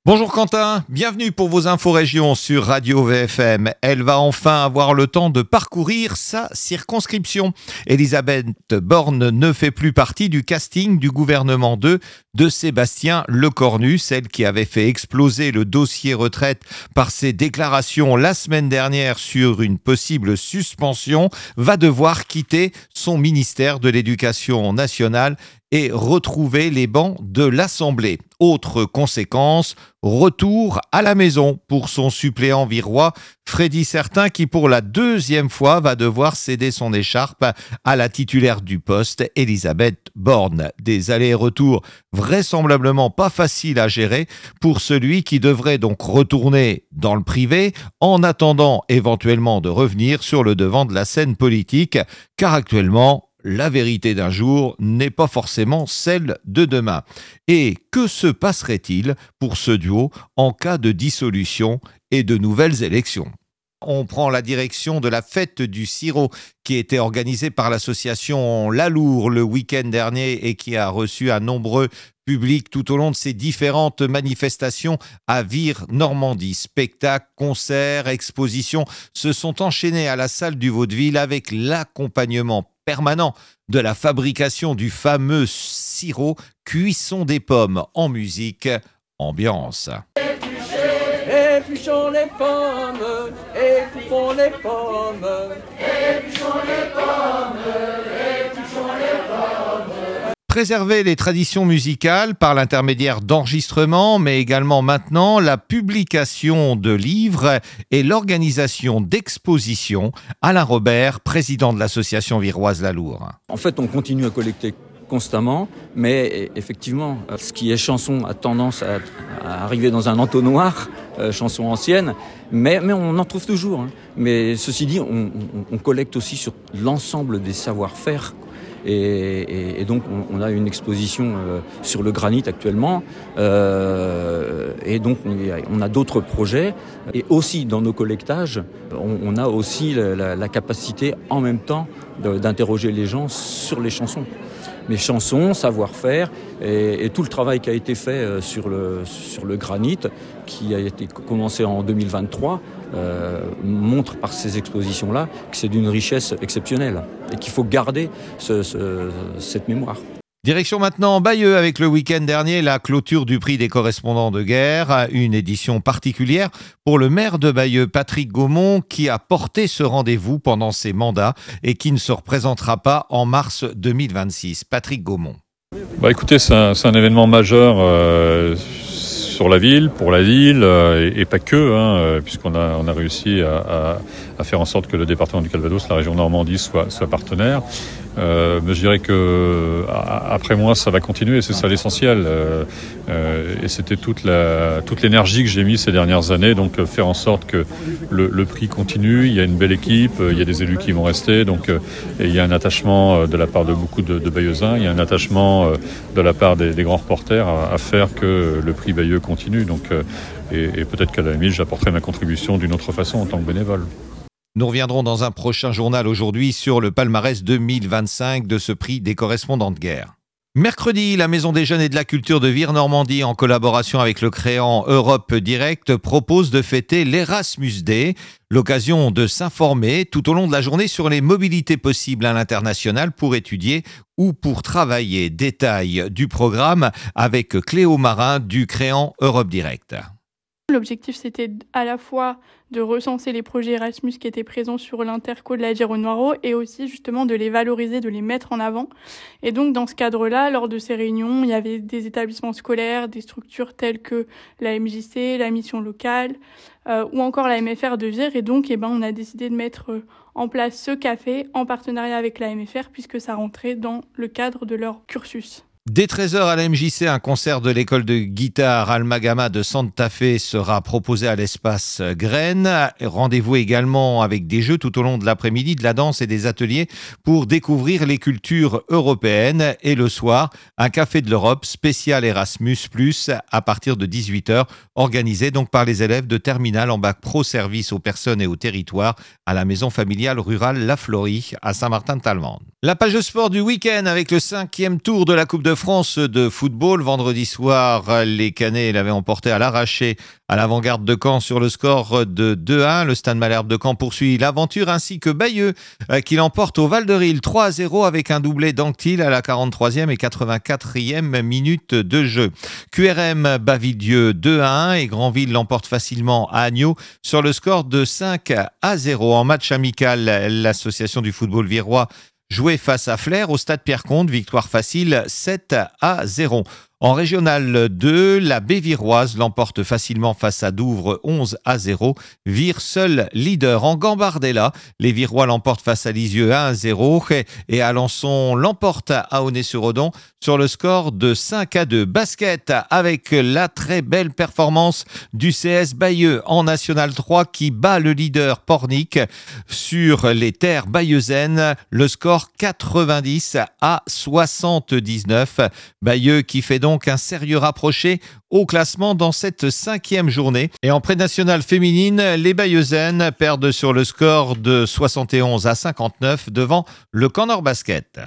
Bonjour Quentin, bienvenue pour vos infos régions sur Radio VFM. Elle va enfin avoir le temps de parcourir sa circonscription. Elisabeth Borne ne fait plus partie du casting du gouvernement 2 de Sébastien Lecornu, celle qui avait fait exploser le dossier retraite par ses déclarations la semaine dernière sur une possible suspension, va devoir quitter son ministère de l'Éducation nationale et retrouver les bancs de l'Assemblée. Autre conséquence, retour à la maison pour son suppléant virois, Freddy Certain, qui pour la deuxième fois va devoir céder son écharpe à la titulaire du poste, Elisabeth Borne. Des allers-retours vraisemblablement pas faciles à gérer pour celui qui devrait donc retourner dans le privé en attendant éventuellement de revenir sur le devant de la scène politique, car actuellement, la vérité d'un jour n'est pas forcément celle de demain. Et que se passerait-il pour ce duo en cas de dissolution et de nouvelles élections ? On prend la direction de la fête du sirop qui était organisée par l'association Lalour le week-end dernier et qui a reçu un nombreux public tout au long de ces différentes manifestations à Vire-Normandie. Spectacles, concerts, expositions se sont enchaînés à la salle du Vaudeville avec l'accompagnement permanent de la fabrication du fameux sirop, cuisson des pommes en musique, ambiance. Épluchons les pommes, épluchons les pommes, épluchons les pommes, épluchons les pommes. Préserver les traditions musicales par l'intermédiaire d'enregistrements, mais également maintenant la publication de livres et l'organisation d'expositions. Alain Robert, président de l'association viroise Lalour. En fait, on continue à collecter constamment, mais effectivement, ce qui est chanson a tendance à arriver dans un entonnoir, chanson ancienne, mais on en trouve toujours. Mais ceci dit, on collecte aussi sur l'ensemble des savoir-faire. Et donc on a une exposition sur le granit actuellement, et donc on a d'autres projets, et aussi dans nos collectages on a aussi la capacité en même temps d'interroger les gens sur les chansons. Les chansons, savoir-faire et tout le travail qui a été fait sur le granit, qui a été commencé en 2023, montre par ces expositions-là que c'est d'une richesse exceptionnelle et qu'il faut garder cette mémoire. Direction maintenant Bayeux avec le week-end dernier la clôture du prix des correspondants de guerre, une édition particulière pour le maire de Bayeux, Patrick Gaumont, qui a porté ce rendez-vous pendant ses mandats et qui ne se représentera pas en mars 2026. Patrick Gaumont. Écoutez, c'est un événement majeur sur la ville, pour la ville, et pas que, puisqu'on a réussi à faire en sorte que le département du Calvados, la région Normandie, soit partenaire. Mais je dirais que après moi, ça va continuer, c'est ça l'essentiel. Et c'était toute l'énergie que j'ai mise ces dernières années, donc faire en sorte que le prix continue. Il y a une belle équipe, il y a des élus qui vont rester, donc et il y a un attachement de la part de beaucoup de Bayeuxins, il y a un attachement de la part des grands reporters à faire que le prix Bayeux continue. Donc, et peut-être qu'à la limite, j'apporterai ma contribution d'une autre façon en tant que bénévole. Nous reviendrons dans un prochain journal aujourd'hui sur le palmarès 2025 de ce prix des correspondants de guerre. Mercredi, la Maison des Jeunes et de la Culture de Vire-Normandie, en collaboration avec le créant Europe Direct, propose de fêter l'Erasmus Day, l'occasion de s'informer tout au long de la journée sur les mobilités possibles à l'international pour étudier ou pour travailler. Détail du programme avec Cléo Marin du créant Europe Direct. L'objectif, c'était à la fois de recenser les projets Erasmus qui étaient présents sur l'interco de la Gironde-Noireau et aussi justement de les valoriser, de les mettre en avant. Et donc dans ce cadre-là, lors de ces réunions, il y avait des établissements scolaires, des structures telles que la MJC, la mission locale ou encore la MFR de Vire. Et donc on a décidé de mettre en place ce café en partenariat avec la MFR puisque ça rentrait dans le cadre de leur cursus. Dès 13h à la MJC, un concert de l'école de guitare Almagama de Santa Fe sera proposé à l'espace Graines. Rendez-vous également avec des jeux tout au long de l'après-midi, de la danse et des ateliers pour découvrir les cultures européennes. Et le soir, un café de l'Europe spécial Erasmus+, à partir de 18h, organisé donc par les élèves de terminale en bac pro service aux personnes et aux territoires à la maison familiale rurale La Florie à Saint-Martin-de-Talmande. La page sport du week-end avec le 5e tour de la Coupe de France de football, vendredi soir, les Canets l'avaient emporté à l'arraché à l'Avant-Garde de Caen sur le score de 2-1. Le Stade Malherbe de Caen poursuit l'aventure ainsi que Bayeux qui l'emporte au Val-de-Ril 3-0 avec un doublé d'Anctil à la 43e et 84e minute de jeu. QRM Bavillieu 2-1 et Granville l'emporte facilement à Agneau sur le score de 5-0. En match amical, l'association du football virois jouait face à Flers au stade Pierre-Comte, victoire facile 7-0. En régional 2, la Béviroise l'emporte facilement face à Douvres 11-0. Vire seul leader. En Gambardella, les Virois l'emportent face à Lisieux 1-0 et Alençon l'emporte à Aulnay-sur-Odon sur le score de 5-2. Basket avec la très belle performance du CS Bayeux en National 3 qui bat le leader Pornic sur les terres bayeuxaines. Le score 90-79. Bayeux qui fait donc un sérieux rapproché au classement dans cette 5e journée. Et en pré-nationale féminine, les Bayeuxaines perdent sur le score de 71-59 devant le Camp Nord Basket.